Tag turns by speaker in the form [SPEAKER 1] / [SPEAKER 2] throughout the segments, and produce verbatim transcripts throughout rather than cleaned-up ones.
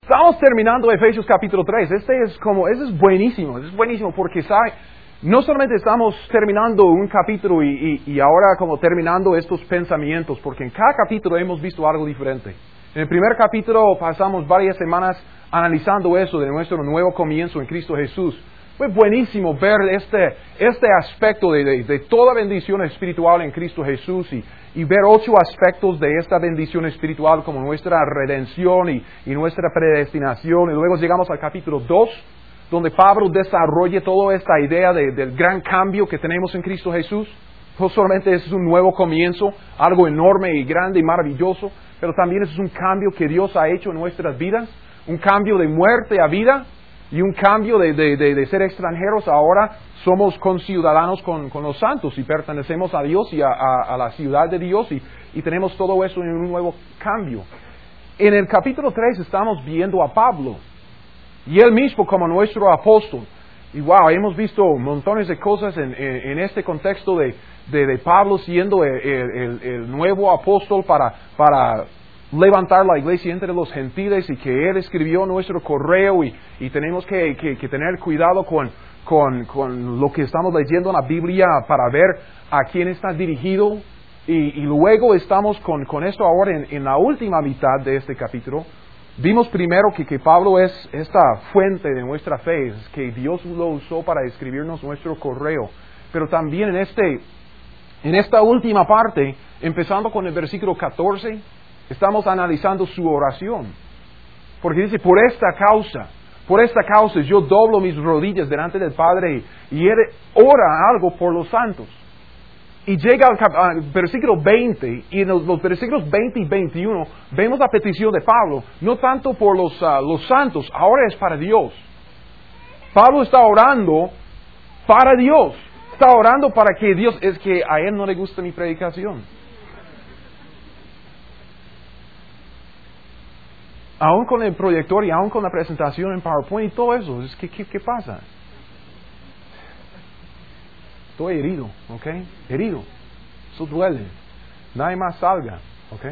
[SPEAKER 1] Estamos terminando Efesios capítulo tres. Este es como, este es buenísimo, es buenísimo porque sabe, no solamente estamos terminando un capítulo y, y, y ahora como terminando estos pensamientos, porque en cada capítulo hemos visto algo diferente. En el primer capítulo pasamos varias semanas analizando eso de nuestro nuevo comienzo en Cristo Jesús. Fue buenísimo ver este, este aspecto de, de, de toda bendición espiritual en Cristo Jesús y, y ver ocho aspectos de esta bendición espiritual como nuestra redención y, y nuestra predestinación. Y luego llegamos al capítulo dos, donde Pablo desarrolla toda esta idea de, del gran cambio que tenemos en Cristo Jesús. No solamente es un nuevo comienzo, algo enorme y grande y maravilloso, pero también es un cambio que Dios ha hecho en nuestras vidas, un cambio de muerte a vida. Y un cambio de, de, de, de ser extranjeros, ahora somos conciudadanos con, con los santos y pertenecemos a Dios y a, a, a la ciudad de Dios y, y tenemos todo eso en un nuevo cambio. En el capítulo tres estamos viendo a Pablo y él mismo como nuestro apóstol. Y wow, hemos visto montones de cosas en, en, en este contexto de, de, de Pablo siendo el, el, el nuevo apóstol para... para levantar la iglesia entre los gentiles y que Él escribió nuestro correo y, y tenemos que, que, que tener cuidado con, con, con lo que estamos leyendo en la Biblia para ver a quién está dirigido y, y luego estamos con, con esto ahora en, en la última mitad de este capítulo. Vimos primero que, que Pablo es esta fuente de nuestra fe, es que Dios lo usó para escribirnos nuestro correo, pero también en, este, en esta última parte, empezando con el versículo catorce, estamos analizando su oración, porque dice, por esta causa, por esta causa yo doblo mis rodillas delante del Padre y Él ora algo por los santos. Y llega al, cap- al versículo veinte, y en los, los versículos veinte y veintiuno vemos la petición de Pablo, no tanto por los, uh, los santos, ahora es para Dios. Pablo está orando para Dios, está orando para que Dios, es que a Él no le gusta mi predicación. Aún con el proyector y aún con la presentación en PowerPoint y todo eso, es que, ¿qué, qué pasa? Estoy herido, ¿ok? Herido. Eso duele. Nadie más salga, ¿ok?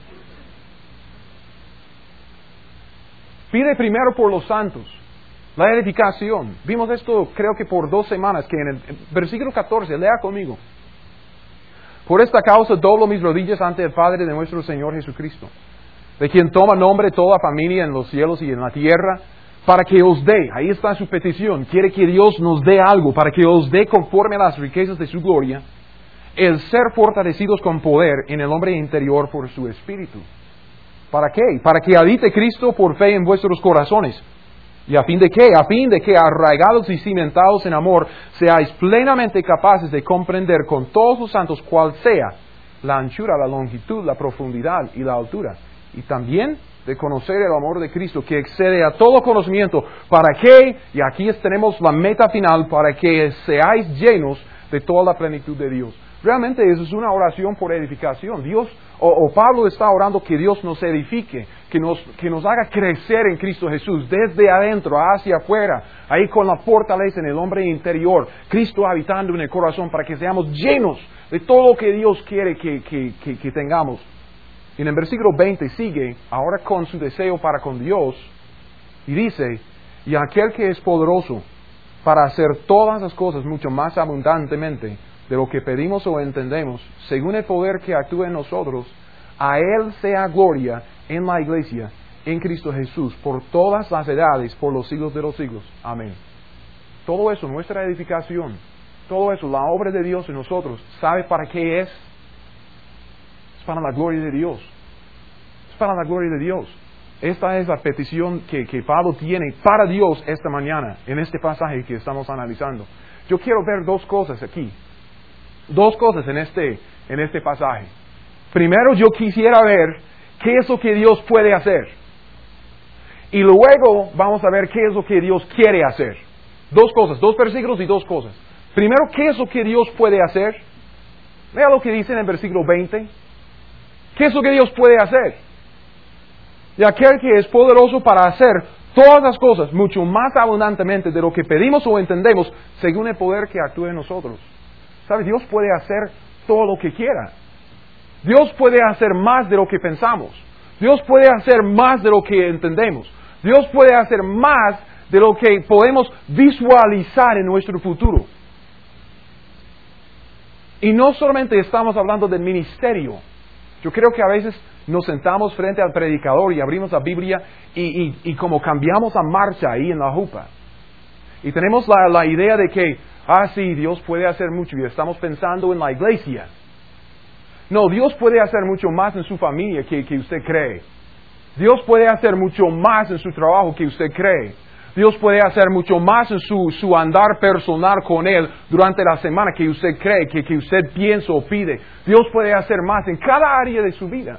[SPEAKER 1] Pide primero por los santos, la edificación. Vimos esto creo que por dos semanas, que en el versículo catorce, lea conmigo. Por esta causa doblo mis rodillas ante el Padre de nuestro Señor Jesucristo, de quien toma nombre toda familia en los cielos y en la tierra, para que os dé, ahí está su petición, quiere que Dios nos dé algo, para que os dé conforme a las riquezas de su gloria, el ser fortalecidos con poder en el hombre interior por su Espíritu. ¿Para qué? Para que habite Cristo por fe en vuestros corazones. ¿Y a fin de qué? A fin de que, arraigados y cimentados en amor, seáis plenamente capaces de comprender con todos los santos cuál sea la anchura, la longitud, la profundidad y la altura. Y también de conocer el amor de Cristo que excede a todo conocimiento, para que, y aquí tenemos la meta final, para que seáis llenos de toda la plenitud de Dios. Realmente eso es una oración por edificación. Dios, o, o Pablo está orando que Dios nos edifique, que nos, que nos haga crecer en Cristo Jesús, desde adentro hacia afuera, ahí con la fortaleza en el hombre interior, Cristo habitando en el corazón, para que seamos llenos de todo lo que Dios quiere que, que, que, que tengamos. Y en el versículo veinte sigue, ahora con su deseo para con Dios, y dice, y aquel que es poderoso para hacer todas las cosas mucho más abundantemente de lo que pedimos o entendemos, según el poder que actúa en nosotros, a Él sea gloria en la iglesia, en Cristo Jesús, por todas las edades, por los siglos de los siglos. Amén. Todo eso, nuestra edificación, todo eso, la obra de Dios en nosotros, ¿sabe para qué es? Es para la gloria de Dios. Es para la gloria de Dios. Esta es la petición que, que Pablo tiene para Dios esta mañana, en este pasaje que estamos analizando. Yo quiero ver dos cosas aquí. Dos cosas en este, en este pasaje. Primero, yo quisiera ver qué es lo que Dios puede hacer. Y luego vamos a ver qué es lo que Dios quiere hacer. Dos cosas, dos versículos y dos cosas. Primero, ¿qué es lo que Dios puede hacer? Vea lo que dice en el versículo veinte. ¿Qué es lo que Dios puede hacer? Y aquel que es poderoso para hacer todas las cosas mucho más abundantemente de lo que pedimos o entendemos, según el poder que actúa en nosotros. ¿Sabe? Dios puede hacer todo lo que quiera. Dios puede hacer más de lo que pensamos. Dios puede hacer más de lo que entendemos. Dios puede hacer más de lo que podemos visualizar en nuestro futuro. Y no solamente estamos hablando del ministerio. Yo creo que a veces nos sentamos frente al predicador y abrimos la Biblia y, y, y como cambiamos la marcha ahí en la jupa. Y tenemos la, la idea de que, ah, sí, Dios puede hacer mucho y estamos pensando en la iglesia. No, Dios puede hacer mucho más en su familia que, que usted cree. Dios puede hacer mucho más en su trabajo que usted cree. Dios puede hacer mucho más en su, su andar personal con Él durante la semana que usted cree, que, que usted piensa o pide. Dios puede hacer más en cada área de su vida.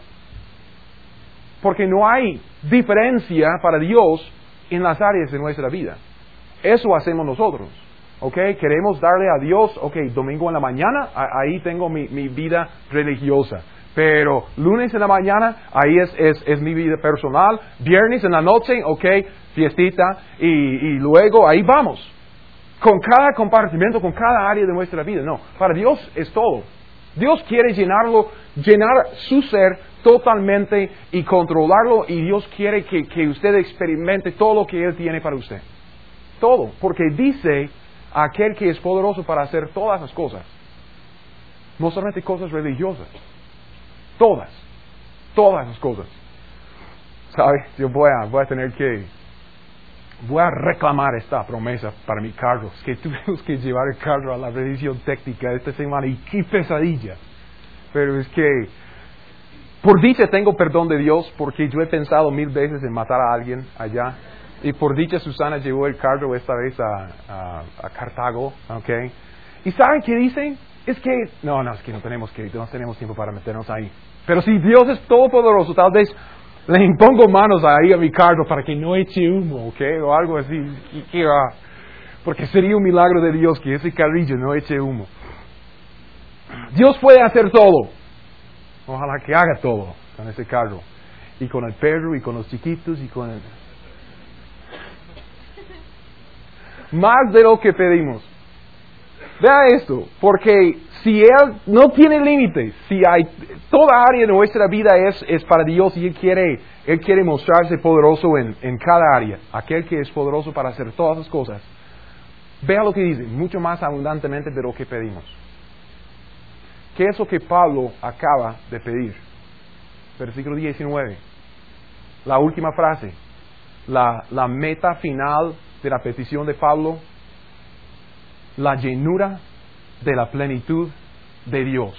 [SPEAKER 1] Porque no hay diferencia para Dios en las áreas de nuestra vida. Eso hacemos nosotros. ¿Ok? Queremos darle a Dios, ok, domingo en la mañana, ahí tengo mi, mi vida religiosa. Pero lunes en la mañana, ahí es, es, es mi vida personal. Viernes en la noche, ok, fiestita. Y, y luego ahí vamos. Con cada compartimento, con cada área de nuestra vida. No, para Dios es todo. Dios quiere llenarlo, llenar su ser totalmente y controlarlo. Y Dios quiere que, que usted experimente todo lo que Él tiene para usted. Todo. Porque dice aquel que es poderoso para hacer todas las cosas. No solamente cosas religiosas. Todas, todas las cosas. ¿Sabe? Yo voy a, voy a tener que, voy a reclamar esta promesa para mi carro. Es que tuvimos que llevar el carro a la revisión técnica esta semana y qué pesadilla. Pero es que, por dicha tengo perdón de Dios porque yo he pensado mil veces en matar a alguien allá. Y por dicha Susana llevó el carro esta vez a, a, a Cartago, ¿ok? ¿Y saben qué dicen? Es que, no, no, es que no tenemos que, no tenemos tiempo para meternos ahí. Pero si Dios es todopoderoso, tal vez le impongo manos ahí a mi carro para que no eche humo, ¿ok? O algo así. Y, y, uh, porque sería un milagro de Dios que ese carrillo no eche humo. Dios puede hacer todo. Ojalá que haga todo con ese carro. Y con el perro, y con los chiquitos, y con el... Más de lo que pedimos. Vea esto, porque si Él no tiene límites, si hay toda área de nuestra vida es, es para Dios y Él quiere, Él quiere mostrarse poderoso en, en cada área, aquel que es poderoso para hacer todas las cosas. Vea lo que dice, mucho más abundantemente de lo que pedimos. ¿Qué es lo que Pablo acaba de pedir? Versículo diecinueve. La última frase, la, la meta final de la petición de Pablo. La llenura de la plenitud de Dios.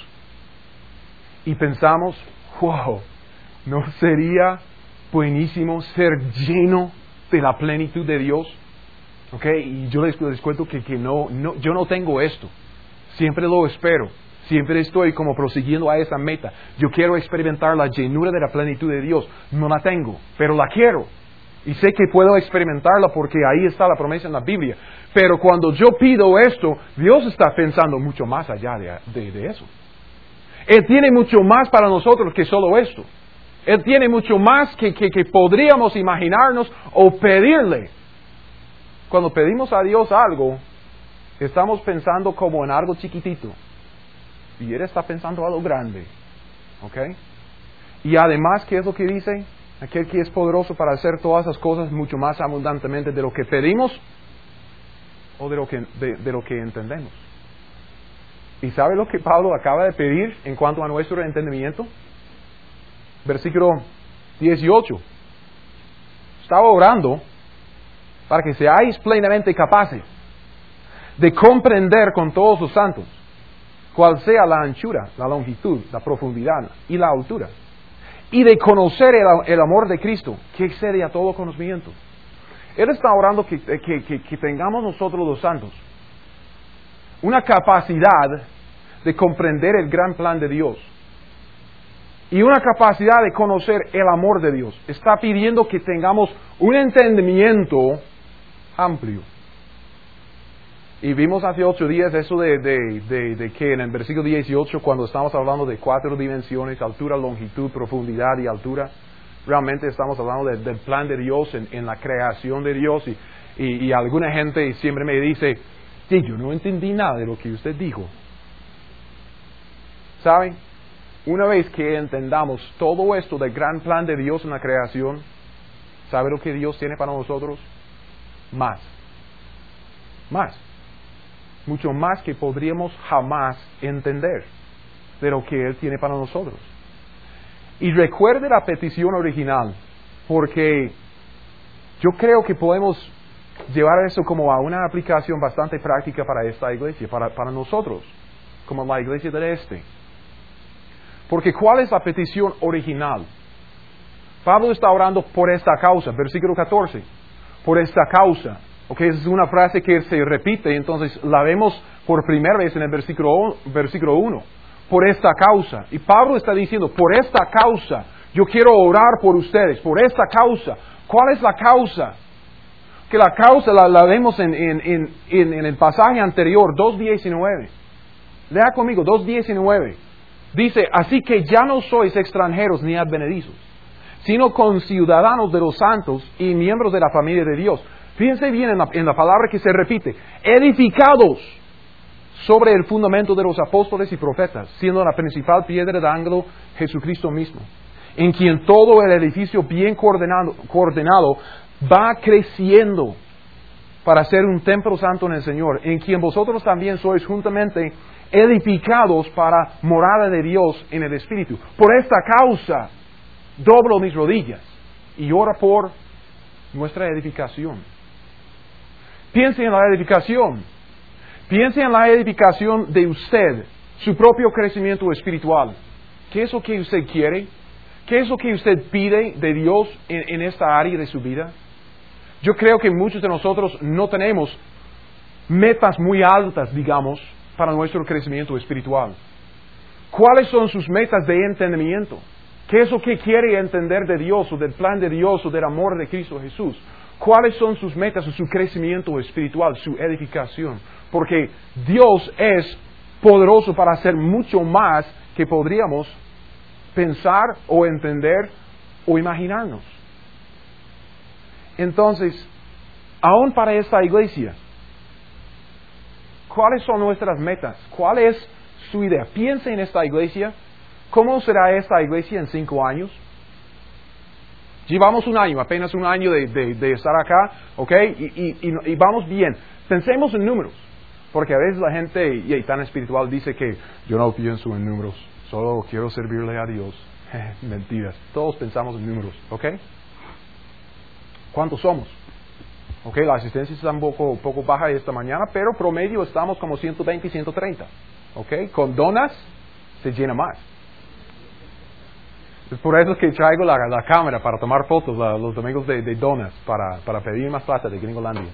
[SPEAKER 1] Y pensamos, wow, ¿no sería buenísimo ser lleno de la plenitud de Dios? ¿Ok? Y yo les, les cuento que, que no, no, yo no tengo esto. Siempre lo espero. Siempre estoy como prosiguiendo a esa meta. Yo quiero experimentar la llenura de la plenitud de Dios. No la tengo, pero la quiero. Y sé que puedo experimentarla porque ahí está la promesa en la Biblia. Pero cuando yo pido esto, Dios está pensando mucho más allá de, de, de eso. Él tiene mucho más para nosotros que solo esto. Él tiene mucho más que, que, que podríamos imaginarnos o pedirle. Cuando pedimos a Dios algo, estamos pensando como en algo chiquitito. Y Él está pensando algo grande. ¿Ok? Y además, ¿qué es lo que dice? Aquel que es poderoso para hacer todas esas cosas mucho más abundantemente de lo que pedimos o de lo que, de, de lo que entendemos. ¿Y sabe lo que Pablo acaba de pedir en cuanto a nuestro entendimiento? Versículo dieciocho. Estaba orando para que seáis plenamente capaces de comprender con todos los santos cuál sea la anchura, la longitud, la profundidad y la altura. Y de conocer el, el amor de Cristo, que excede a todo conocimiento. Él está orando que, que, que, que tengamos nosotros los santos una capacidad de comprender el gran plan de Dios. Y una capacidad de conocer el amor de Dios. Está pidiendo que tengamos un entendimiento amplio. Y vimos hace ocho días eso de, de, de, de que en el versículo dieciocho, cuando estamos hablando de cuatro dimensiones, altura, longitud, profundidad y altura, realmente estamos hablando de, del plan de Dios en, en la creación de Dios. Y, y, y alguna gente siempre me dice, sí, yo no entendí nada de lo que usted dijo. ¿Saben? Una vez que entendamos todo esto del gran plan de Dios en la creación, ¿Sabe lo que Dios tiene para nosotros? Más. Más. Mucho más que podríamos jamás entender de lo que Él tiene para nosotros. Y recuerde la petición original, porque yo creo que podemos llevar eso como a una aplicación bastante práctica para esta iglesia, para, para nosotros, como la iglesia del Este. Porque ¿cuál es la petición original? Pablo está orando por esta causa, versículo catorce, por esta causa. Okay, es una frase que se repite, entonces la vemos por primera vez en el versículo, versículo uno. Por esta causa. Y Pablo está diciendo, por esta causa, yo quiero orar por ustedes, por esta causa. ¿Cuál es la causa? Que la causa la, la vemos en, en, en, en, en el pasaje anterior, dos diecinueve. Lea conmigo, dos diecinueve. Dice, así que ya no sois extranjeros ni advenedizos, sino conciudadanos de los santos y miembros de la familia de Dios. Fíjense bien en la, en la palabra que se repite, edificados sobre el fundamento de los apóstoles y profetas, siendo la principal piedra de ángulo Jesucristo mismo, en quien todo el edificio bien coordinado, coordinado va creciendo para ser un templo santo en el Señor, en quien vosotros también sois juntamente edificados para morada de Dios en el Espíritu. Por esta causa doblo mis rodillas y oro por nuestra edificación. Piense en la edificación. Piense en la edificación de usted, su propio crecimiento espiritual. ¿Qué es lo que usted quiere? ¿Qué es lo que usted pide de Dios en, en esta área de su vida? Yo creo que muchos de nosotros no tenemos metas muy altas, digamos, para nuestro crecimiento espiritual. ¿Cuáles son sus metas de entendimiento? ¿Qué es lo que quiere entender de Dios o del plan de Dios o del amor de Cristo Jesús? ¿Cuáles son sus metas o su crecimiento espiritual, su edificación? Porque Dios es poderoso para hacer mucho más que podríamos pensar o entender o imaginarnos. Entonces, aún para esta iglesia, ¿cuáles son nuestras metas? ¿Cuál es su idea? Piense en esta iglesia. ¿Cómo será esta iglesia en cinco años? Llevamos un año, apenas un año de, de, de estar acá, ¿ok? Y, y, y, y vamos bien. Pensemos en números. Porque a veces la gente, y tan espiritual, dice que yo no pienso en números, solo quiero servirle a Dios. Mentiras. Todos pensamos en números, ¿ok? ¿Cuántos somos? Ok, la asistencia está un poco, poco baja esta mañana, pero promedio estamos como ciento veinte y ciento treinta. Ok, con donas se llena más. Es por eso que traigo la, la cámara para tomar fotos la, los domingos de, de donas, para, para pedir más plata de Gringolandia.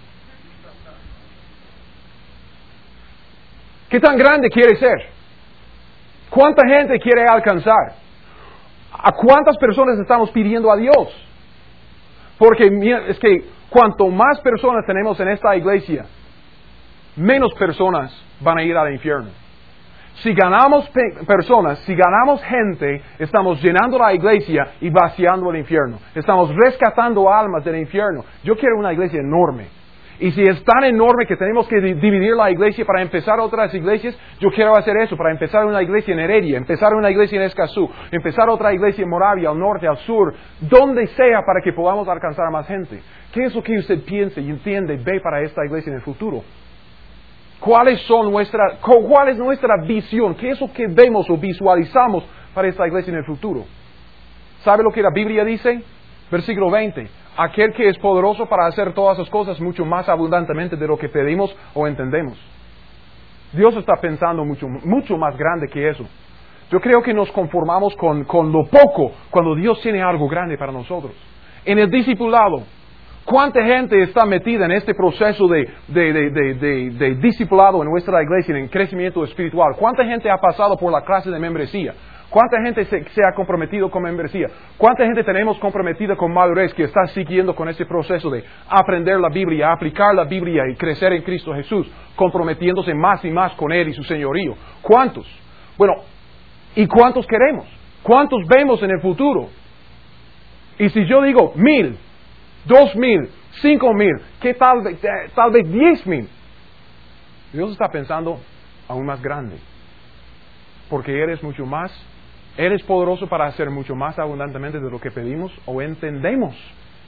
[SPEAKER 1] ¿Qué tan grande quiere ser? ¿Cuánta gente quiere alcanzar? ¿A cuántas personas estamos pidiendo a Dios? Porque es que cuanto más personas tenemos en esta iglesia, menos personas van a ir al infierno. Si ganamos pe- personas, si ganamos gente, estamos llenando la iglesia y vaciando el infierno. Estamos rescatando almas del infierno. Yo quiero una iglesia enorme. Y si es tan enorme que tenemos que di- dividir la iglesia para empezar otras iglesias, yo quiero hacer eso, para empezar una iglesia en Heredia, empezar una iglesia en Escazú, empezar otra iglesia en Moravia, al norte, al sur, donde sea para que podamos alcanzar a más gente. ¿Qué es lo que usted piensa y entiende, ve para esta iglesia en el futuro? ¿Cuáles son nuestra, ¿Cuál es nuestra visión? ¿Qué es lo que vemos o visualizamos para esta iglesia en el futuro? ¿Sabe lo que la Biblia dice? Versículo veinte. Aquel que es poderoso para hacer todas esas cosas mucho más abundantemente de lo que pedimos o entendemos. Dios está pensando mucho, mucho más grande que eso. Yo creo que nos conformamos con, con lo poco cuando Dios tiene algo grande para nosotros. En el discipulado, ¿cuánta gente está metida en este proceso de, de, de, de, de, de discipulado en nuestra iglesia, en crecimiento espiritual? ¿Cuánta gente ha pasado por la clase de membresía? ¿Cuánta gente se, se ha comprometido con membresía? ¿Cuánta gente tenemos comprometida con madurez que está siguiendo con ese proceso de aprender la Biblia, aplicar la Biblia y crecer en Cristo Jesús, comprometiéndose más y más con Él y su señorío? ¿Cuántos? Bueno, ¿y cuántos queremos? ¿Cuántos vemos en el futuro? Y si yo digo mil, dos mil, cinco mil, ¿qué tal, tal vez diez mil? Dios está pensando aún más grande. Porque eres mucho más, eres poderoso para hacer mucho más abundantemente de lo que pedimos o entendemos.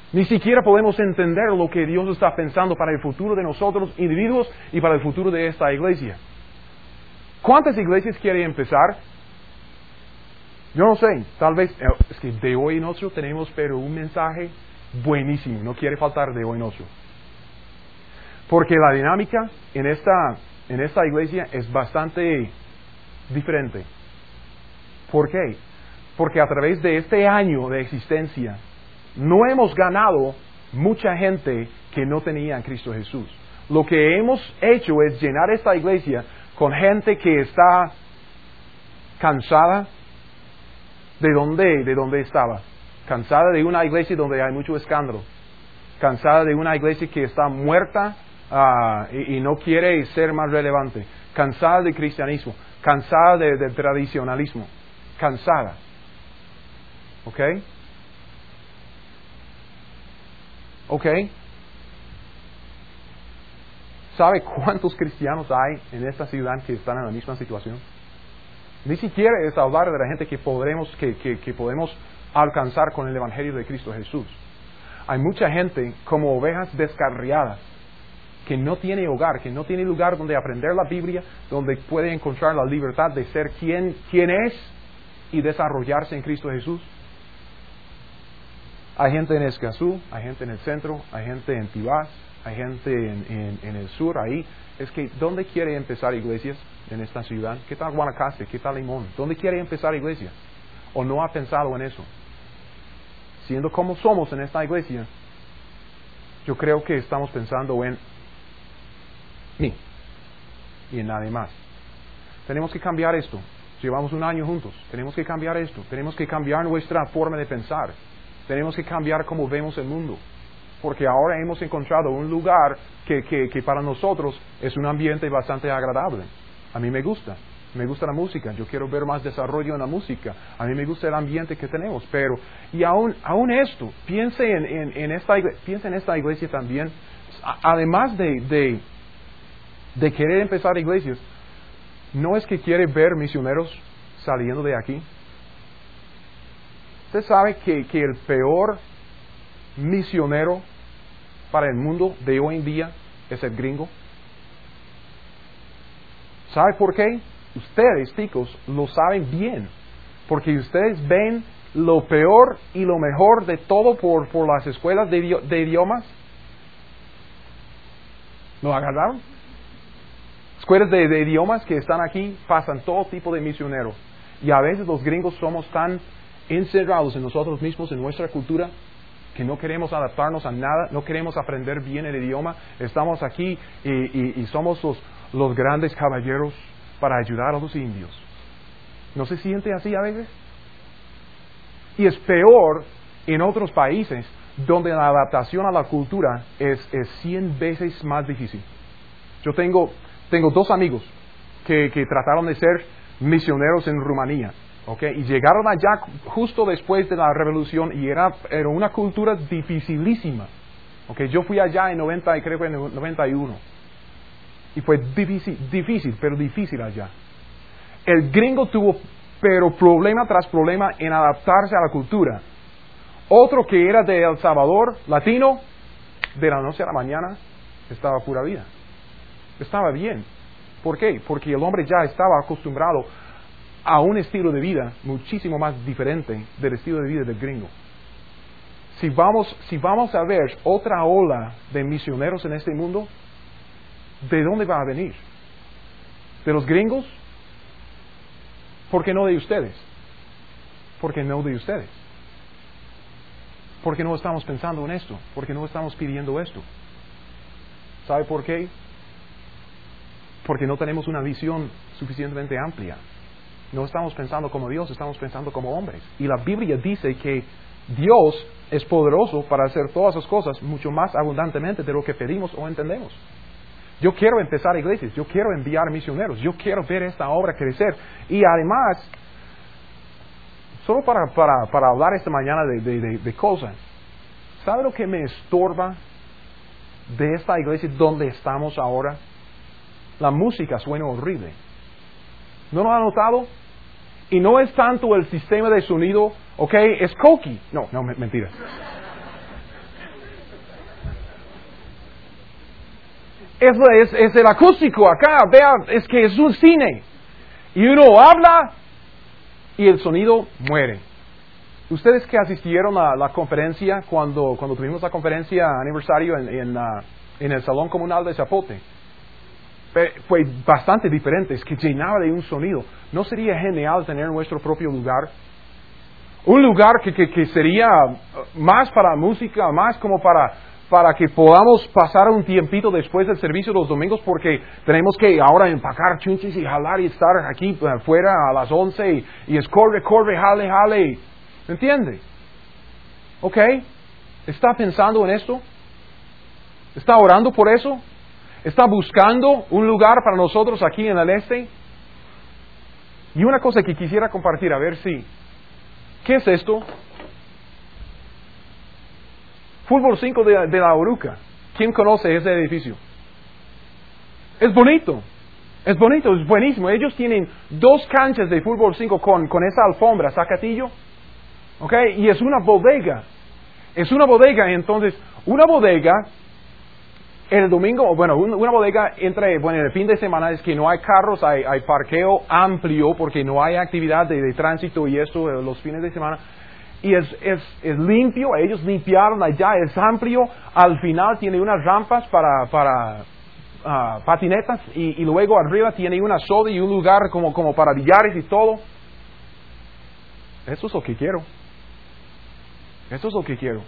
[SPEAKER 1] Ni siquiera podemos entender lo que Dios está pensando para el futuro de nosotros, individuos, y para el futuro de esta iglesia. ¿Cuántas iglesias quiere empezar? Yo no sé, tal vez, es que de hoy en otro tenemos pero un mensaje buenísimo, no quiere faltar de hoy en otro. Porque la dinámica en esta, en esta iglesia es bastante diferente. ¿Por qué? Porque a través de este año de existencia, no hemos ganado mucha gente que no tenía a Cristo Jesús. Lo que hemos hecho es llenar esta iglesia con gente que está cansada de donde, de donde estaba. Cansada de una iglesia donde hay mucho escándalo. Cansada de una iglesia que está muerta uh, y, y no quiere ser más relevante. Cansada del cristianismo. Cansada de, del tradicionalismo. Cansada. ¿Ok? ¿Ok? ¿Sabe cuántos cristianos hay en esta ciudad que están en la misma situación? Ni siquiera es hablar de la gente que podremos, que, que, que podemos alcanzar con el Evangelio de Cristo Jesús. Hay mucha gente como ovejas descarriadas, que no tiene hogar, que no tiene lugar donde aprender la Biblia, donde puede encontrar la libertad de ser quien, quien es y desarrollarse en Cristo Jesús. Hay gente en Escazú, hay gente en el centro, hay gente en Tibás, hay gente en, en, en el sur, ahí. Es que, ¿dónde quiere empezar iglesias en esta ciudad? ¿Qué tal Guanacaste? ¿Qué tal Limón? ¿Dónde quiere empezar iglesias? ¿O no ha pensado en eso? Siendo como somos en esta iglesia, yo creo que estamos pensando en mí y en nadie más. Tenemos que cambiar esto. Llevamos un año juntos. Tenemos que cambiar esto. Tenemos que cambiar nuestra forma de pensar. Tenemos que cambiar cómo vemos el mundo. Porque ahora hemos encontrado un lugar que, que, que para nosotros es un ambiente bastante agradable. A mí me gusta. Me gusta la música. Yo quiero ver más desarrollo en la música. A mí me gusta el ambiente que tenemos. Pero, y aún, aún esto, piense en, en, en, esta, iglesia, piense en esta iglesia también. Además de, de, de querer empezar iglesias, ¿no es que quiere ver misioneros saliendo de aquí? Usted sabe que, que el peor misionero para el mundo de hoy en día es el gringo. ¿Sabe por qué? Ustedes, chicos, lo saben bien. Porque ustedes ven lo peor y lo mejor de todo por, por las escuelas de, de idiomas. ¿Lo agarraron? Escuelas de, de idiomas que están aquí pasan todo tipo de misioneros. Y a veces los gringos somos tan encerrados en nosotros mismos, en nuestra cultura, que no queremos adaptarnos a nada, no queremos aprender bien el idioma. Estamos aquí y, y, y somos los, los grandes caballeros para ayudar a los indios. ¿No se siente así a veces? Y es peor en otros países donde la adaptación a la cultura es, es cien veces más difícil. Yo tengo, tengo dos amigos que, que trataron de ser misioneros en Rumanía. Okay, y llegaron allá justo después de la revolución y era, era una cultura dificilísima. Okay, yo fui allá en noventa, creo que en noventa y uno. Y fue difícil, difícil, pero difícil allá. El gringo tuvo, pero problema tras problema en adaptarse a la cultura. Otro que era de El Salvador, latino, de la noche a la mañana, estaba pura vida. Estaba bien. ¿Por qué? Porque el hombre ya estaba acostumbrado a un estilo de vida muchísimo más diferente del estilo de vida del gringo. Si vamos, si vamos a ver otra ola de misioneros en este mundo, ¿de dónde va a venir? ¿De los gringos? ¿Por qué no de ustedes? ¿Por qué no de ustedes? ¿Por qué no estamos pensando en esto? ¿Por qué no estamos pidiendo esto? ¿Sabe por qué? Porque no tenemos una visión suficientemente amplia. No estamos pensando como Dios, estamos pensando como hombres. Y la Biblia dice que Dios es poderoso para hacer todas esas cosas mucho más abundantemente de lo que pedimos o entendemos. Yo quiero empezar iglesias, yo quiero enviar misioneros, yo quiero ver esta obra crecer. Y además, solo para, para, para hablar esta mañana de, de, de, de cosas, ¿sabe lo que me estorba de esta iglesia donde estamos ahora? La música suena horrible. ¿No lo han notado? Y no es tanto el sistema de sonido, ok, es coqui. No, no, mentira. Es, es, es el acústico acá, vea, es que es un cine. Y uno habla y el sonido muere. Ustedes que asistieron a la conferencia, cuando, cuando tuvimos la conferencia aniversario en, en, uh, en el Salón Comunal de Zapote, fue bastante diferente, es que llenaba de un sonido. ¿No sería genial tener nuestro propio lugar? Un lugar que, que, que sería más para música, más como para, para que podamos pasar un tiempito después del servicio los domingos, porque tenemos que ahora empacar chunchis y jalar y estar aquí afuera a las once y, y es corre, corre, jale, jale. ¿Me entiende? ¿Ok? ¿Está pensando en esto? ¿Está orando por eso? ¿Está buscando un lugar para nosotros aquí en el este? Y una cosa que quisiera compartir, a ver si... ¿Qué es esto? Fútbol cinco de, de la Oruca. ¿Quién conoce ese edificio? Es bonito. Es bonito, es buenísimo. Ellos tienen dos canchas de fútbol cinco con, con esa alfombra, zacatillo. ¿Ok? Y es una bodega. Es una bodega, entonces, una bodega... El domingo, bueno, una bodega entre, bueno, en el fin de semana es que no hay carros, hay, hay parqueo amplio porque no hay actividad de, de tránsito y eso eh, los fines de semana. Y es, es, es limpio, ellos limpiaron allá, es amplio, al final tiene unas rampas para, para uh, patinetas y, y luego arriba tiene una soda y un lugar como, como para billares y todo. Eso es lo que quiero. Eso es lo que quiero.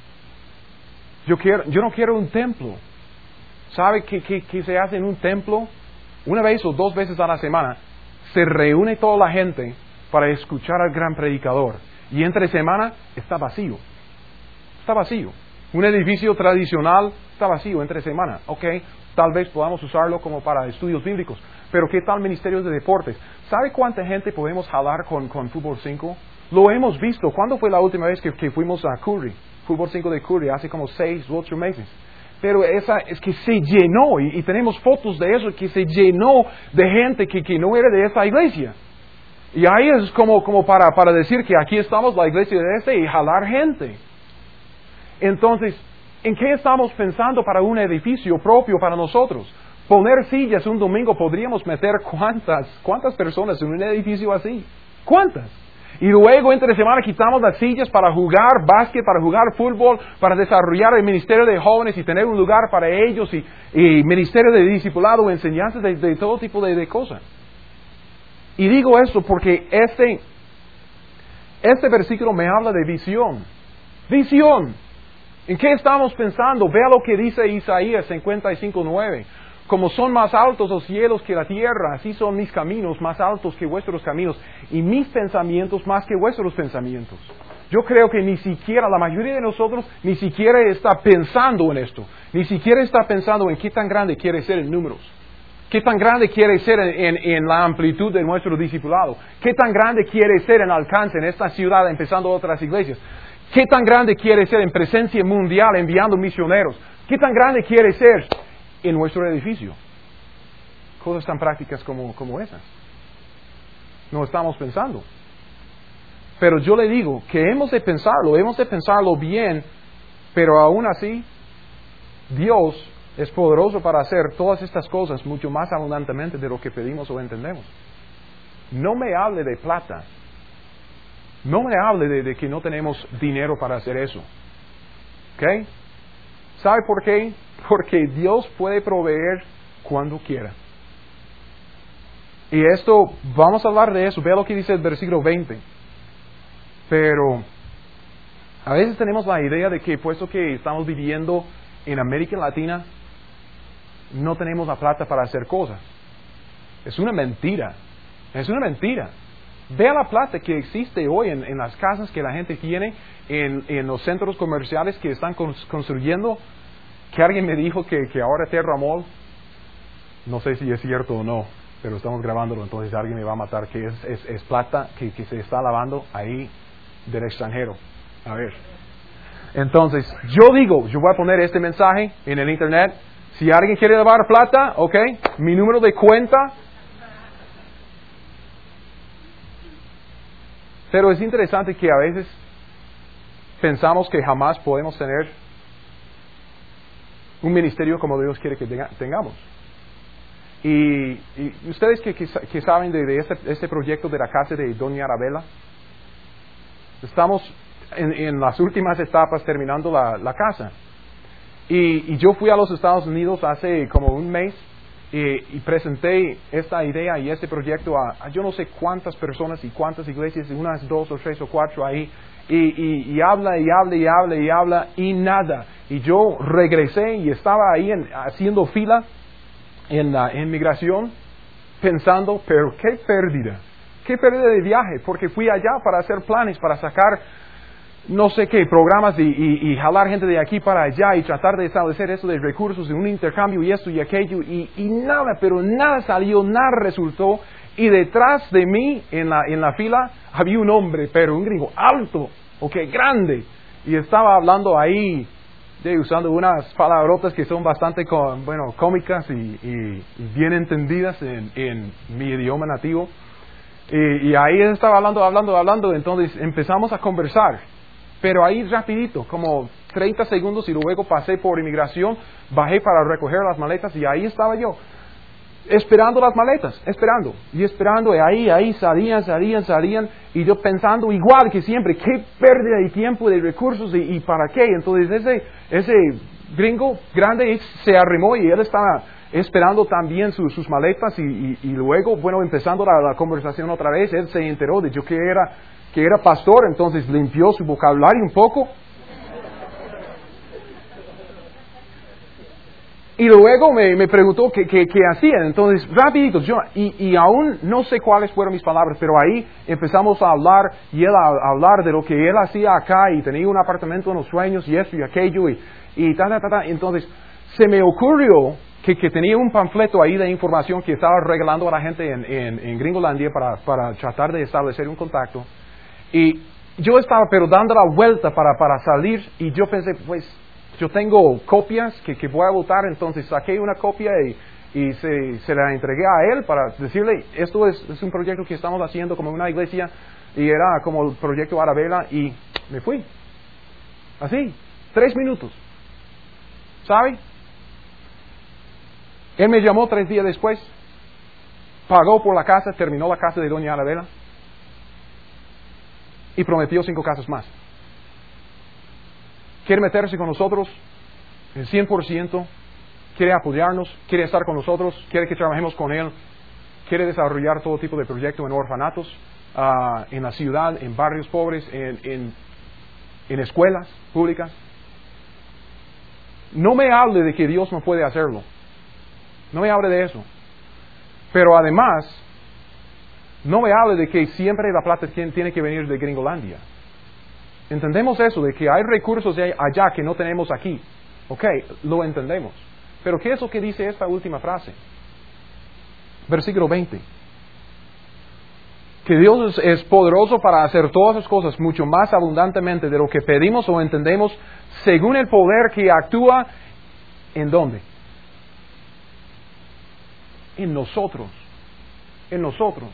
[SPEAKER 1] Yo quiero, yo no quiero un templo. ¿Sabe qué, qué, qué se hace en un templo? Una vez o dos veces a la semana se reúne toda la gente para escuchar al gran predicador. Y entre semana está vacío. Está vacío. Un edificio tradicional está vacío entre semana. Ok, tal vez podamos usarlo como para estudios bíblicos. Pero ¿qué tal ministerios de deportes? ¿Sabe cuánta gente podemos jalar con, con Fútbol cinco? Lo hemos visto. ¿Cuándo fue la última vez que, que fuimos a Curry? Fútbol cinco de Curry, hace como seis u ocho meses. Pero esa es que se llenó, y, y tenemos fotos de eso, que se llenó de gente que, que no era de esa iglesia. Y ahí es como, como para, para decir que aquí estamos, la iglesia de este, y jalar gente. Entonces, ¿en qué estamos pensando para un edificio propio para nosotros? Poner sillas un domingo, podríamos meter cuántas, cuántas personas en un edificio así. ¿Cuántas? Y luego entre semana quitamos las sillas para jugar básquet, para jugar fútbol, para desarrollar el ministerio de jóvenes y tener un lugar para ellos y, y ministerio de discipulado, enseñanzas de, de todo tipo de, de cosas. Y digo esto porque este, este versículo me habla de visión. Visión. ¿En qué estamos pensando? Vea lo que dice Isaías cincuenta y cinco nueve. Como son más altos los cielos que la tierra, así son mis caminos más altos que vuestros caminos, y mis pensamientos más que vuestros pensamientos. Yo creo que ni siquiera, la mayoría de nosotros, ni siquiera está pensando en esto. Ni siquiera está pensando en qué tan grande quiere ser en números. Qué tan grande quiere ser en, en, en la amplitud de nuestro discipulado. Qué tan grande quiere ser en alcance en esta ciudad, empezando otras iglesias. Qué tan grande quiere ser en presencia mundial, enviando misioneros. Qué tan grande quiere ser en nuestro edificio. Cosas tan prácticas como, como esas. No estamos pensando. Pero yo le digo que hemos de pensarlo, hemos de pensarlo bien, pero aún así, Dios es poderoso para hacer todas estas cosas mucho más abundantemente de lo que pedimos o entendemos. No me hable de plata. No me hable de, de que no tenemos dinero para hacer eso. ¿Ok? ¿Sabe por qué? Porque Dios puede proveer cuando quiera. Y esto, vamos a hablar de eso. Vea lo que dice el versículo veinte. Pero a veces tenemos la idea de que, puesto que estamos viviendo en América Latina, no tenemos la plata para hacer cosas. Es una mentira. Es una mentira. Vea la plata que existe hoy en, en las casas que la gente tiene, en, en los centros comerciales que están construyendo. Que alguien me dijo que, que ahora Terra Mall, no sé si es cierto o no, pero estamos grabándolo, entonces alguien me va a matar, que es, es, es plata que, que se está lavando ahí del extranjero. A ver. Entonces, yo digo, yo voy a poner este mensaje en el internet. Si alguien quiere lavar plata, ok, mi número de cuenta. Pero es interesante que a veces pensamos que jamás podemos tener un ministerio como Dios quiere que tenga, tengamos. Y, y ustedes que, que, que saben de, de este, este proyecto de la casa de Doña Arabella, estamos en, en las últimas etapas terminando la, la casa. Y, y yo fui a los Estados Unidos hace como un mes y, y presenté esta idea y este proyecto a, a yo no sé cuántas personas y cuántas iglesias, unas dos o tres o cuatro ahí. Y, y, y habla y habla y habla y habla y nada. Y yo regresé y estaba ahí en, haciendo fila en la inmigración pensando, pero qué pérdida, qué pérdida de viaje, porque fui allá para hacer planes, para sacar no sé qué programas y, y, y jalar gente de aquí para allá y tratar de establecer eso de recursos, de un intercambio y esto y aquello y, y nada, pero nada salió, nada resultó. Y detrás de mí, en la, en la fila, había un hombre, pero un gringo alto, ok, grande. Y estaba hablando ahí, de, usando unas palabrotas que son bastante, con, bueno, cómicas y, y, y bien entendidas en, en mi idioma nativo. Y, y ahí él estaba hablando, hablando, hablando, entonces empezamos a conversar. Pero ahí rapidito, como treinta segundos y luego pasé por inmigración, bajé para recoger las maletas y ahí estaba yo. Esperando las maletas, esperando, y esperando, y ahí, ahí salían, salían, salían, y yo pensando igual que siempre, qué pérdida de tiempo, de recursos, y, y para qué. Entonces ese, ese gringo grande se arrimó y él estaba esperando también su, sus maletas, y, y, y luego, bueno, empezando la, la conversación otra vez, él se enteró de yo que era, que era pastor, entonces limpió su vocabulario un poco. Y luego me, me preguntó qué, qué, qué hacían. Entonces, rapidito, yo, y, y aún no sé cuáles fueron mis palabras, pero ahí empezamos a hablar, y él a, a hablar de lo que él hacía acá, y tenía un apartamento en los sueños, y esto y aquello, y, y ta, ta, ta, ta. Entonces, se me ocurrió que, que tenía un panfleto ahí de información que estaba regalando a la gente en, en, en Gringolandia para, para tratar de establecer un contacto. Y yo estaba pero dando la vuelta para, para salir, y yo pensé, pues, yo tengo copias que, que voy a votar, entonces saqué una copia y, y se, se la entregué a él para decirle, esto es, es un proyecto que estamos haciendo como una iglesia, y era como el proyecto Arabella, y me fui. Así, tres minutos. ¿Sabe? Él me llamó tres días después, pagó por la casa, terminó la casa de Doña Arabella, y prometió cinco casas más. Quiere meterse con nosotros en cien por ciento, quiere apoyarnos, quiere estar con nosotros, quiere que trabajemos con él, quiere desarrollar todo tipo de proyectos en orfanatos, uh, en la ciudad, en barrios pobres, en, en, en escuelas públicas. No me hable de que Dios no puede hacerlo, no me hable de eso, pero además, no me hable de que siempre la plata tiene que venir de Gringolandia. Entendemos eso, de que hay recursos allá que no tenemos aquí. Ok, lo entendemos. Pero ¿qué es lo que dice esta última frase? Versículo veinte. Que Dios es, es poderoso para hacer todas las cosas mucho más abundantemente de lo que pedimos o entendemos, según el poder que actúa, ¿en dónde? En nosotros. En nosotros.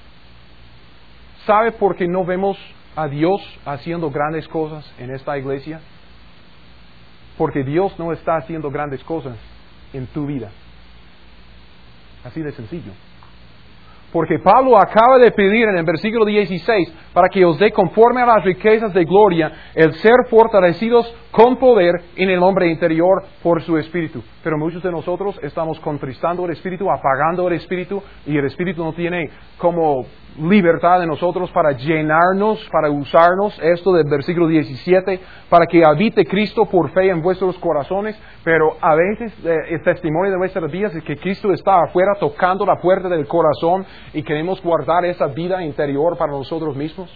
[SPEAKER 1] ¿Sabe por qué no vemos a Dios haciendo grandes cosas en esta iglesia? Porque Dios no está haciendo grandes cosas en tu vida. Así de sencillo. Porque Pablo acaba de pedir en el versículo dieciséis, para que os dé conforme a las riquezas de gloria, el ser fortalecidos con poder en el hombre interior por su Espíritu. Pero muchos de nosotros estamos contristando el Espíritu, apagando el Espíritu, y el Espíritu no tiene como libertad de nosotros para llenarnos, para usarnos. Esto del versículo diecisiete, para que habite Cristo por fe en vuestros corazones. Pero a veces eh, el testimonio de nuestras vidas es que Cristo está afuera tocando la puerta del corazón, y queremos guardar esa vida interior para nosotros mismos.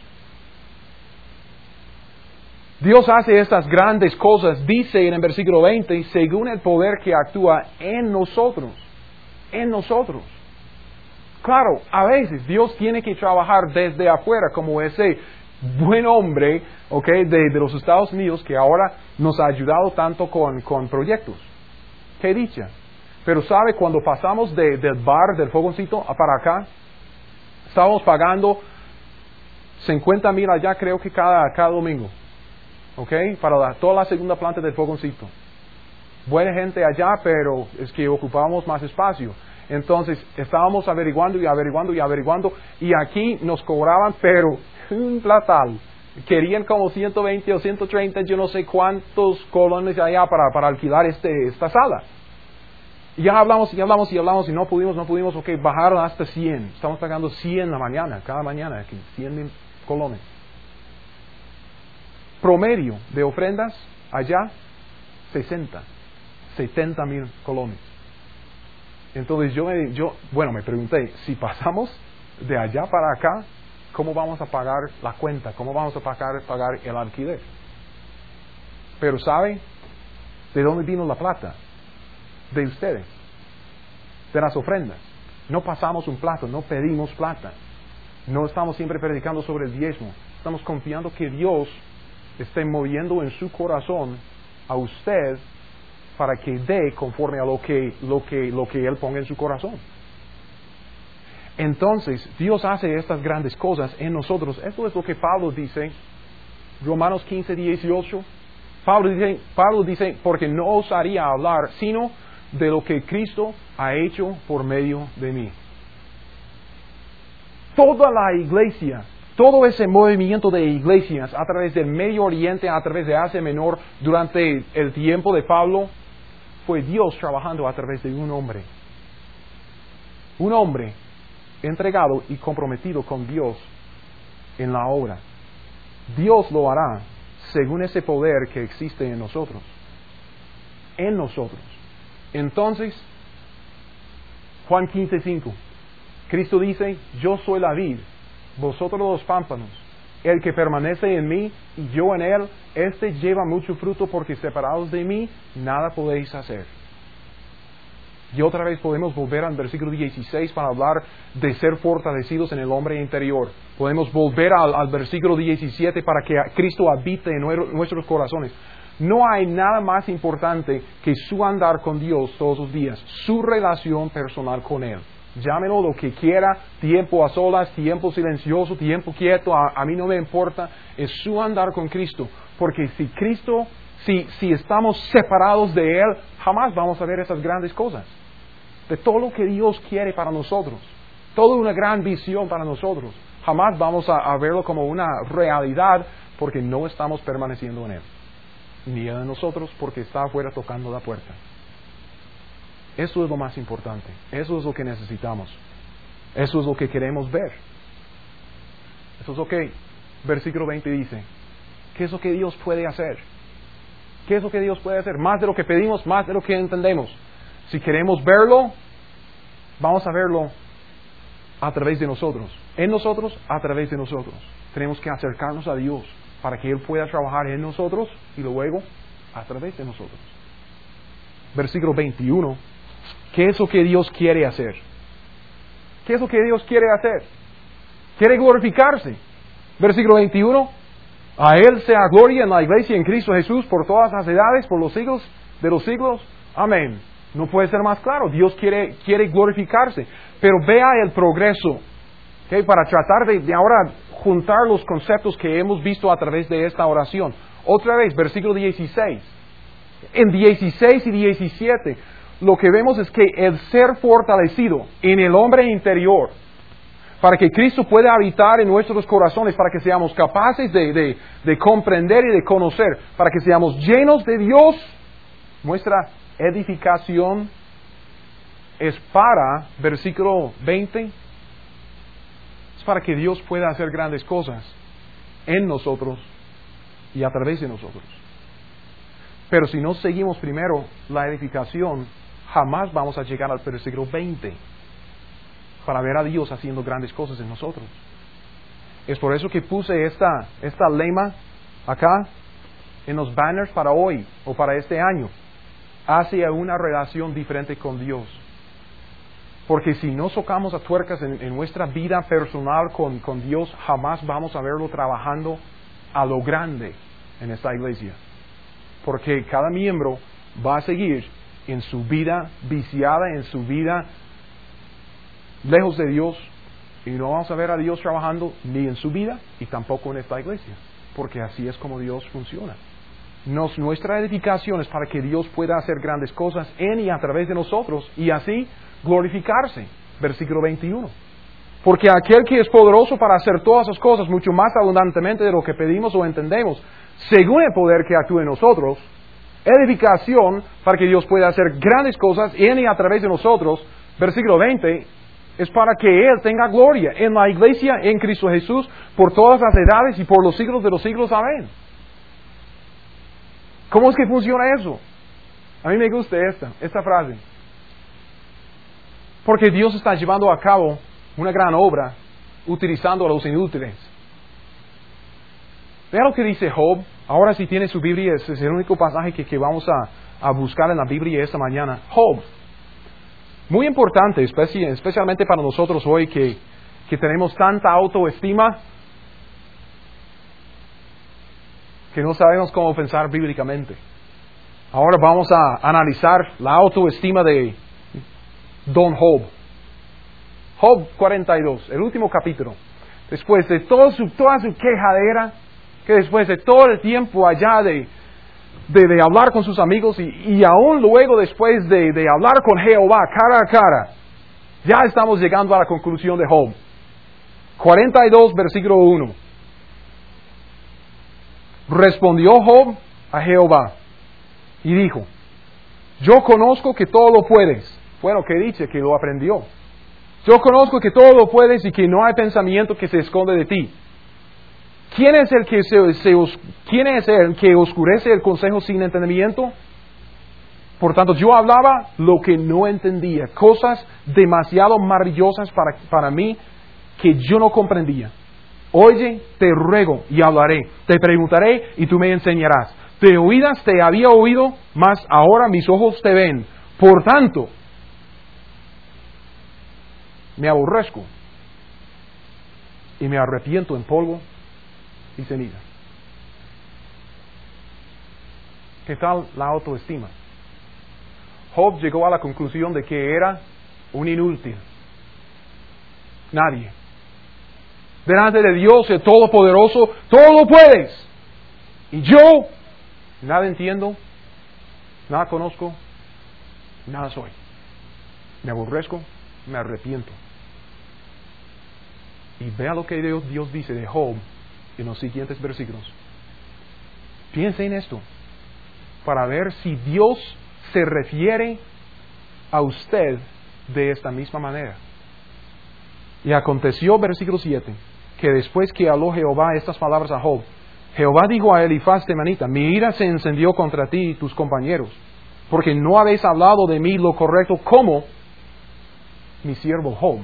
[SPEAKER 1] Dios hace estas grandes cosas, dice en el versículo veinte, según el poder que actúa en nosotros. En nosotros. Claro, a veces Dios tiene que trabajar desde afuera, como ese buen hombre, okay, de, de los Estados Unidos, que ahora nos ha ayudado tanto con, con proyectos. Qué dicha. Pero sabe, cuando pasamos de, del bar, del fogoncito, para acá, estábamos pagando cincuenta mil allá, creo que cada, cada domingo. ¿Ok? Para la, toda la segunda planta del fogoncito. buena gente allá, pero es que ocupábamos más espacio. Entonces estábamos averiguando y averiguando y averiguando, y aquí nos cobraban, pero un platal. Querían como ciento veinte o ciento treinta, yo no sé cuántos colones allá para, para alquilar este, esta sala. Y ya hablamos y hablamos y hablamos y no pudimos, no pudimos, ok, bajaron hasta cien. Estamos pagando cien la mañana, cada mañana, aquí, cien mil colones. Promedio de ofrendas allá, sesenta, setenta mil colones. Entonces yo, me, yo, bueno, me pregunté, si pasamos de allá para acá, ¿cómo vamos a pagar la cuenta? ¿Cómo vamos a pagar, pagar el alquiler? Pero ¿sabe de dónde vino la plata? De ustedes, de las ofrendas. No pasamos un plato, no pedimos plata. No estamos siempre predicando sobre el diezmo. Estamos confiando que Dios esté moviendo en su corazón a usted para que dé conforme a lo que, lo que, lo que Él ponga en su corazón. Entonces, Dios hace estas grandes cosas en nosotros. Esto es lo que Pablo dice, Romanos quince, dieciocho. Pablo dice, Pablo dice, porque no osaría hablar sino de lo que Cristo ha hecho por medio de mí. Toda la iglesia, todo ese movimiento de iglesias a través del Medio Oriente, a través de Asia Menor, durante el tiempo de Pablo, fue Dios trabajando a través de un hombre. Un hombre entregado y comprometido con Dios en la obra. Dios lo hará según ese poder que existe en nosotros. En nosotros. Entonces, Juan quince, cinco. Cristo dice, yo soy la vid, vosotros los pámpanos. El que permanece en mí y yo en él, éste lleva mucho fruto, porque separados de mí, nada podéis hacer. Y otra vez podemos volver al versículo dieciséis para hablar de ser fortalecidos en el hombre interior. Podemos volver al, al versículo diecisiete para que Cristo habite en nuestros corazones. No hay nada más importante que su andar con Dios todos los días, su relación personal con Él. Llámenlo lo que quiera, tiempo a solas, tiempo silencioso, tiempo quieto, a, a mí no me importa, es su andar con Cristo. Porque si Cristo, si, si estamos separados de Él, jamás vamos a ver esas grandes cosas. De todo lo que Dios quiere para nosotros, toda una gran visión para nosotros, jamás vamos a, a verlo como una realidad porque no estamos permaneciendo en Él. Ni Él en nosotros porque está afuera tocando la puerta. Eso es lo más importante. Eso es lo que necesitamos. Eso es lo que queremos ver. Eso es lo que versículo veinte dice. ¿Qué es lo que Dios puede hacer? ¿Qué es lo que Dios puede hacer? Más de lo que pedimos, más de lo que entendemos. Si queremos verlo, vamos a verlo a través de nosotros. En nosotros, a través de nosotros. Tenemos que acercarnos a Dios para que Él pueda trabajar en nosotros y luego a través de nosotros. Versículo veintiuno. ¿Qué es lo que Dios quiere hacer? ¿Qué es lo que Dios quiere hacer? Quiere glorificarse. Versículo veintiuno. A Él sea gloria en la iglesia en Cristo Jesús por todas las edades, por los siglos de los siglos. Amén. No puede ser más claro. Dios quiere, quiere glorificarse. Pero vea el progreso. ¿Okay? Para tratar de, de ahora juntar los conceptos que hemos visto a través de esta oración. Otra vez, versículo dieciséis. En dieciséis y diecisiete, lo que vemos es que el ser fortalecido en el hombre interior, para que Cristo pueda habitar en nuestros corazones, para que seamos capaces de, de, de comprender y de conocer, para que seamos llenos de Dios, nuestra edificación es para, versículo veinte, es para que Dios pueda hacer grandes cosas en nosotros y a través de nosotros. Pero si no seguimos primero la edificación, jamás vamos a llegar al versículo veinte para ver a Dios haciendo grandes cosas en nosotros. Es por eso que puse esta, esta lema acá en los banners para hoy o para este año. Hacia una relación diferente con Dios. Porque si no socamos a tuercas en, en nuestra vida personal con, con Dios, jamás vamos a verlo trabajando a lo grande en esta iglesia. Porque cada miembro va a seguir en su vida viciada, en su vida lejos de Dios, y no vamos a ver a Dios trabajando ni en su vida y tampoco en esta iglesia, porque así es como Dios funciona. Nos, nuestra edificación es para que Dios pueda hacer grandes cosas en y a través de nosotros y así glorificarse. Versículo veintiuno. Porque aquel que es poderoso para hacer todas esas cosas mucho más abundantemente de lo que pedimos o entendemos, según el poder que actúa en nosotros, edificación para que Dios pueda hacer grandes cosas en y a través de nosotros, versículo veinte, es para que Él tenga gloria en la iglesia, en Cristo Jesús, por todas las edades y por los siglos de los siglos. Amén. ¿Cómo es que funciona eso? A mí me gusta esta, esta frase. Porque Dios está llevando a cabo una gran obra utilizando a los inútiles. Vea lo que dice Job. Ahora si tiene su Biblia, ese es el único pasaje que, que vamos a, a buscar en la Biblia esta mañana. Job. Muy importante, especi- especialmente para nosotros hoy que, que tenemos tanta autoestima que no sabemos cómo pensar bíblicamente. Ahora vamos a analizar la autoestima de Don Job. Job cuarenta y dos, el último capítulo. Después de todo su, toda su quejadera, que después de todo el tiempo allá de, de, de hablar con sus amigos y, y aún luego después de, de hablar con Jehová cara a cara, ya estamos llegando a la conclusión de Job. cuarenta y dos, versículo uno. Respondió Job a Jehová y dijo, yo conozco que todo lo puedes. Bueno, que dice que lo aprendió. Yo conozco que todo lo puedes y que no hay pensamiento que se esconde de ti. ¿Quién es el que se, se os, quién es el que oscurece el consejo sin entendimiento? Por tanto, yo hablaba lo que no entendía, cosas demasiado maravillosas para, para mí que yo no comprendía. Oye, te ruego y hablaré, te preguntaré y tú me enseñarás. De oídas te había oído, mas ahora mis ojos te ven. Por tanto, me aborrezco y me arrepiento en polvo y ceniza. ¿Qué tal la autoestima? Job llegó a la conclusión de que era un inútil. Nadie. Delante de Dios, el Todopoderoso, todo lo puedes. Y yo, nada entiendo, nada conozco, nada soy. Me aborrezco, me arrepiento. Y vea lo que Dios, Dios dice de Job en los siguientes versículos. Piense en esto, para ver si Dios se refiere a usted de esta misma manera. Y aconteció, versículo siete, que después que habló Jehová estas palabras a Job, Jehová dijo a Elifaz temanita, mi ira se encendió contra ti y tus compañeros, porque no habéis hablado de mí lo correcto como mi siervo Job.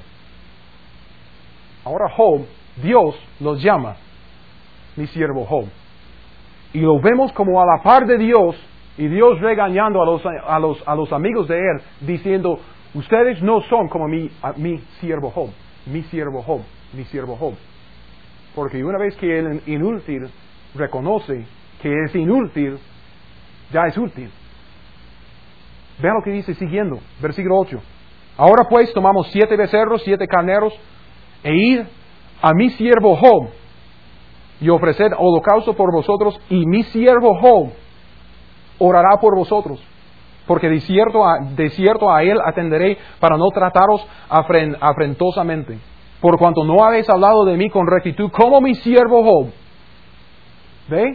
[SPEAKER 1] Ahora Job, Dios los llama mi siervo Job. Y lo vemos como a la par de Dios, y Dios regañando a los, a los, a los amigos de él, diciendo, ustedes no son como mi, a, mi siervo Job, mi siervo Job, mi siervo Job. Porque una vez que el inútil reconoce que es inútil, ya es útil. Vean lo que dice siguiendo, versículo ocho. Ahora pues tomamos siete becerros, siete carneros, e id a mi siervo Job, y ofreced holocausto por vosotros, y mi siervo Job orará por vosotros, porque de cierto a, de cierto a él atenderé para no trataros afren, afrentosamente, por cuanto no habéis hablado de mí con rectitud, como mi siervo Job. ¿Ve?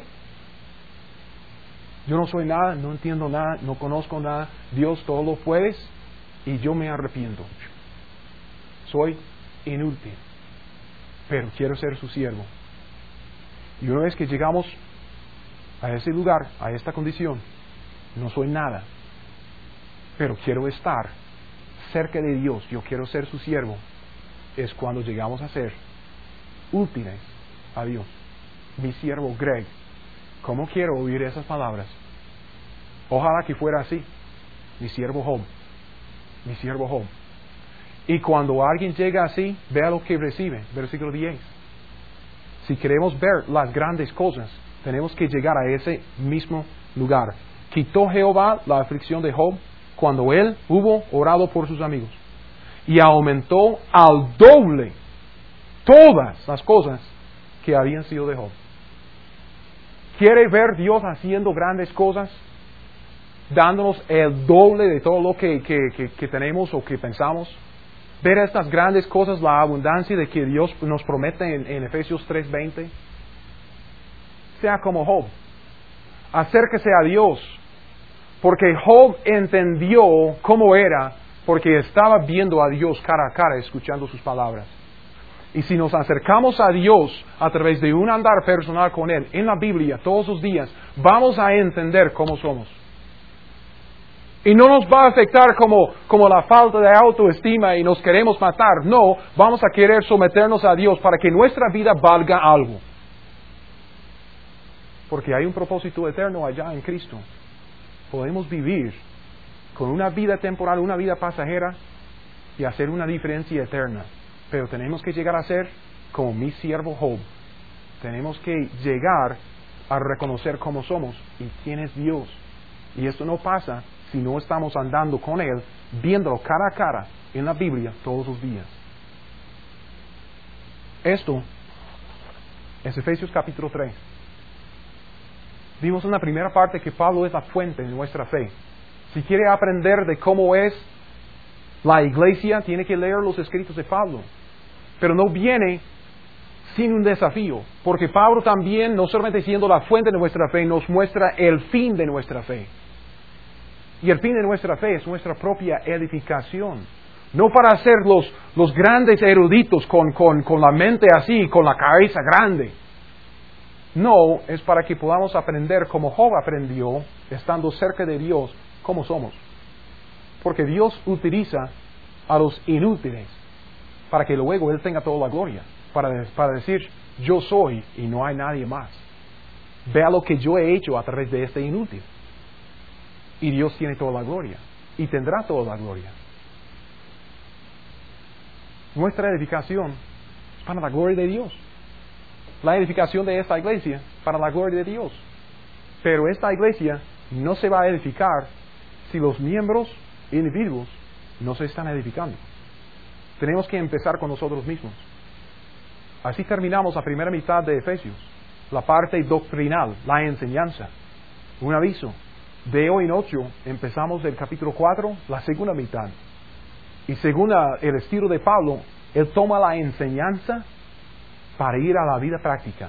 [SPEAKER 1] Yo no soy nada, no entiendo nada, no conozco nada, Dios todo lo puedes, y yo me arrepiento. Soy inútil, pero quiero ser su siervo. Y una vez que llegamos a ese lugar, a esta condición, no soy nada, pero quiero estar cerca de Dios, yo quiero ser su siervo, es cuando llegamos a ser útiles a Dios. Mi siervo Greg, ¿cómo quiero oír esas palabras? Ojalá que fuera así. Mi siervo Job, mi siervo Job. Y cuando alguien llega así, vea lo que recibe. Versículo diez. Si queremos ver las grandes cosas, tenemos que llegar a ese mismo lugar. Quitó Jehová la aflicción de Job cuando él hubo orado por sus amigos. Y aumentó al doble todas las cosas que habían sido de Job. ¿Quiere ver Dios haciendo grandes cosas? Dándonos el doble de todo lo que, que, que, que tenemos o que pensamos. Ver estas grandes cosas, la abundancia de que Dios nos promete en, en Efesios tres veinte. Sea como Job. Acérquese a Dios. Porque Job entendió cómo era, porque estaba viendo a Dios cara a cara, escuchando sus palabras. Y si nos acercamos a Dios a través de un andar personal con Él, en la Biblia, todos los días, vamos a entender cómo somos. Y no nos va a afectar como, como la falta de autoestima y nos queremos matar. No, vamos a querer someternos a Dios para que nuestra vida valga algo. Porque hay un propósito eterno allá en Cristo. Podemos vivir con una vida temporal, una vida pasajera y hacer una diferencia eterna. Pero tenemos que llegar a ser como mi siervo Job. Tenemos que llegar a reconocer cómo somos y quién es Dios. Y esto no pasa si no estamos andando con Él, viéndolo cara a cara en la Biblia todos los días. Esto es Efesios capítulo tres. Vimos en la primera parte que Pablo es la fuente de nuestra fe. Si quiere aprender de cómo es la iglesia, tiene que leer los escritos de Pablo. Pero no viene sin un desafío, porque Pablo también, no solamente siendo la fuente de nuestra fe, nos muestra el fin de nuestra fe. Y el fin de nuestra fe es nuestra propia edificación. No para ser los, los grandes eruditos con, con, con la mente así, con la cabeza grande. No, es para que podamos aprender como Job aprendió, estando cerca de Dios, cómo somos. Porque Dios utiliza a los inútiles para que luego Él tenga toda la gloria. Para, para decir, yo soy y no hay nadie más. Vea lo que yo he hecho a través de este inútil. Y Dios tiene toda la gloria. Y tendrá toda la gloria. Nuestra edificación es para la gloria de Dios. La edificación de esta iglesia para la gloria de Dios. Pero esta iglesia no se va a edificar si los miembros individuos no se están edificando. Tenemos que empezar con nosotros mismos. Así terminamos la primera mitad de Efesios. La parte doctrinal, la enseñanza. Un aviso. De hoy en ocho empezamos el capítulo cuatro, la segunda mitad. Y según el estilo de Pablo, él toma la enseñanza para ir a la vida práctica.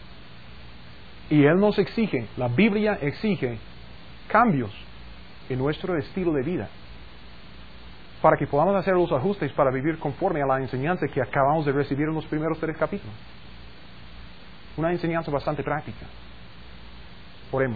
[SPEAKER 1] Y Él nos exige, la Biblia exige cambios en nuestro estilo de vida para que podamos hacer los ajustes para vivir conforme a la enseñanza que acabamos de recibir en los primeros tres capítulos. Una enseñanza bastante práctica. Oremos.